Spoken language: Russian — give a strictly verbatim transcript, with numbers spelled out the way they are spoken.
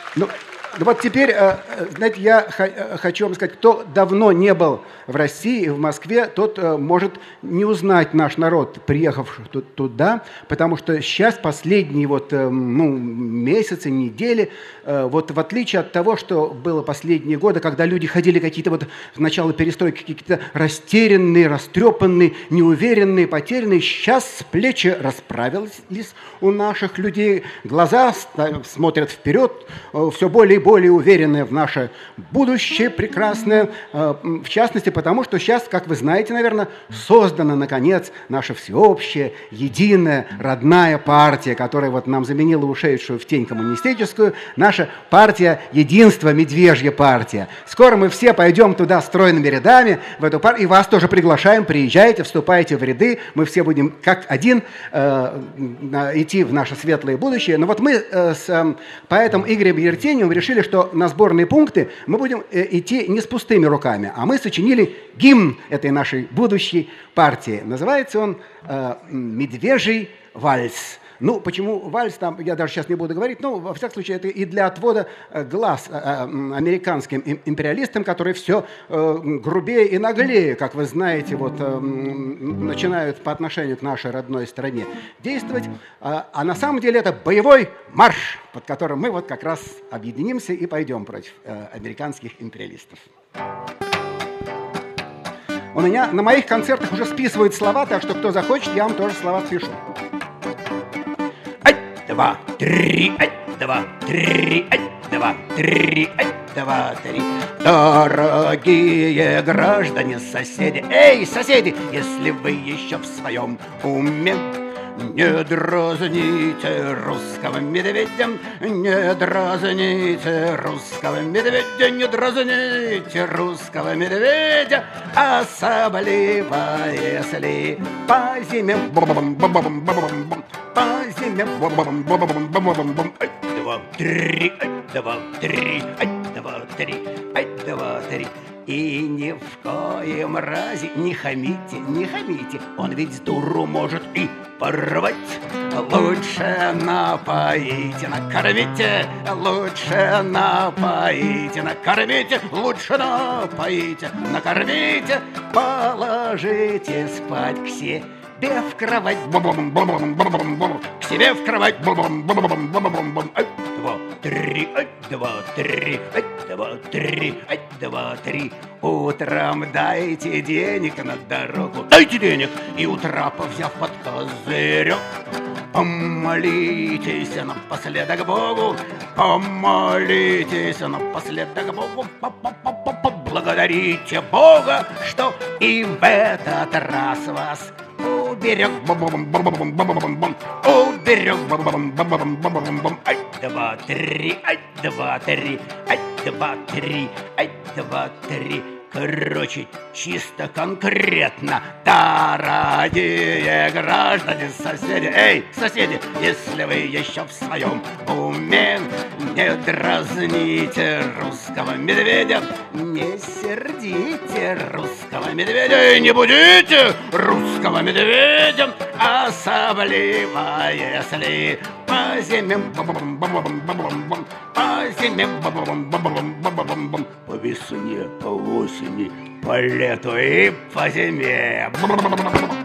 Ну, ну вот теперь, знаете, я хочу вам сказать, кто давно не был в России, в Москве, тот может не узнать наш народ, приехавший туда, потому что сейчас последние вот, ну, месяцы, недели, вот в отличие от того, что было последние годы, когда люди ходили какие-то вот с начала перестройки, какие-то растерянные, растрепанные, неуверенные, потерянные, сейчас плечи расправились у наших людей, глаза смотрят вперед, все более и более уверенные в наше будущее прекрасное, в частности, потому что сейчас, как вы знаете, наверное, создана, наконец, наша всеобщая, единая, родная партия, которая вот нам заменила ушедшую в тень коммунистическую, наша партия Единства, Медвежья партия. Скоро мы все пойдем туда стройными рядами, в эту партию, и вас тоже приглашаем, приезжайте, вступайте в ряды, мы все будем как один э, идти в наше светлое будущее. Но вот мы э, с э, поэтом Игорем Ертеневым решили, что на сборные пункты мы будем э, идти не с пустыми руками, а мы сочинили гимн этой нашей будущей партии. Называется он э, «Медвежий вальс». Ну, почему вальс, там, я даже сейчас не буду говорить, но, во всяком случае, это и для отвода глаз американским империалистам, которые все грубее и наглее, как вы знаете, вот, начинают по отношению к нашей родной стране действовать. А на самом деле это боевой марш, под которым мы вот как раз объединимся и пойдем против американских империалистов. У меня на моих концертах уже списывают слова, так что кто захочет, я вам тоже слова спишу. Два, три, ай, два, три, ай, два, три, ай, два, три. Дорогие граждане, соседи, эй, соседи, если вы еще в своем уме, не дразните русского медведя, не дразните русского медведя, не дразните русского медведя, особливо если по зиме по зиме ай, два, три, ай, два, три, ай, два, три, ай, два, три. И ни в коем разе не хамите, не хамите, он ведь дуру может и порвать. Лучше напоите, накормите, лучше напоите, накормите, лучше напоите, накормите, положите спать к себе в кровать, к себе в кровать, ай, два, три, ай, два, три, ай, два, три, ай, два, три. Утром дайте денег на дорогу, дайте денег, и утра, взяв под козырек, помолитесь напоследок Богу, помолитесь напоследок Богу, поблагодарите Бога, что и в этот раз вас уберег, уберег, ай, два, три, ай, два, три, ай, два, три, ай, два, три. Короче, чисто конкретно, дорогие граждане, соседи, эй, соседи, если вы еще в своем уме, не дразните русского медведя, не сердите русского медведя и не будите русского медведя, особливо если по зиме, по зиме, по весне, по осени, по лету и по зиме.